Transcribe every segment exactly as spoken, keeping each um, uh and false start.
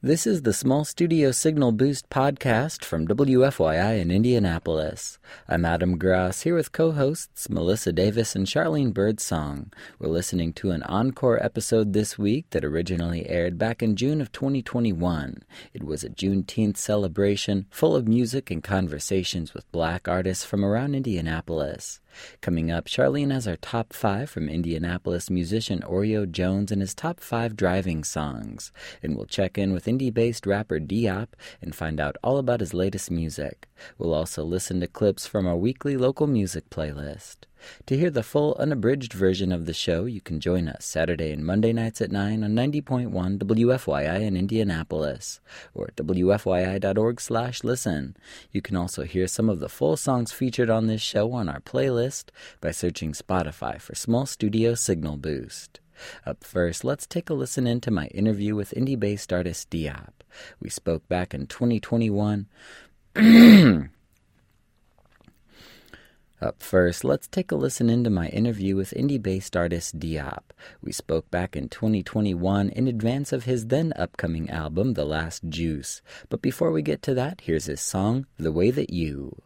This is the Small Studio Signal Boost podcast from W F Y I in Indianapolis. I'm Adam Gross here with co-hosts Melissa Davis and Charlene Birdsong. We're listening to an encore episode this week that originally aired back in June of twenty twenty-one. It was a Juneteenth celebration full of music and conversations with black artists from around Indianapolis. Coming up, Charlene has our top five from Indianapolis musician Oreo Jones and his top five driving songs. And we'll check in with indie-based rapper Diop and find out all about his latest music. We'll also listen to clips from our weekly local music playlist. To hear the full unabridged version of the show, you can join us Saturday and Monday nights at nine on ninety point one W F Y I in Indianapolis, or at W F Y I dot org slash listen. You can also hear some of the full songs featured on this show on our playlist by searching Spotify for Small Studio Signal Boost. Up first, let's take a listen into my interview with indie-based artist Diop. We spoke back in twenty twenty-one. Up first, let's take a listen into my interview with indie-based artist Diop. We spoke back in twenty twenty-one in advance of his then upcoming album, The Last Juice. But before we get to that, here's his song, The Way That You.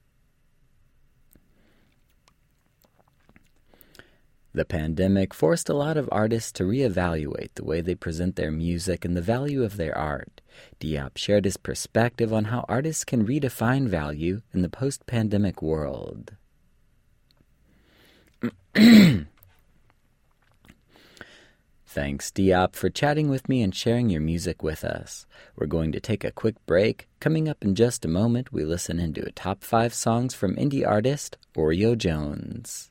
The pandemic forced a lot of artists to reevaluate the way they present their music and the value of their art. Diop shared his perspective on how artists can redefine value in the post-pandemic world. Thanks, Diop, for chatting with me and sharing your music with us. We're going to take a quick break. Coming up in just a moment, we listen into a top five songs from indie artist Oreo Jones.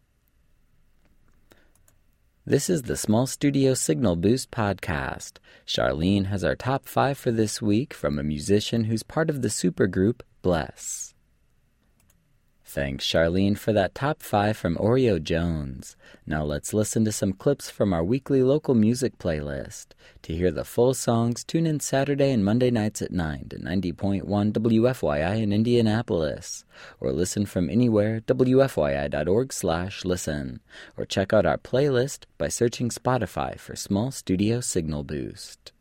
This is the Small Studio Signal Boost podcast. Charlene has our top five for this week from a musician who's part of the supergroup Bless. Thanks, Charlene, for that top five from Oreo Jones. Now let's listen to some clips from our weekly local music playlist. To hear the full songs, tune in Saturday and Monday nights at nine to ninety point one W F Y I in Indianapolis. Or listen from anywhere, W F Y I dot org slash listen. Or check out our playlist by searching Spotify for Small Studio Signal Boost.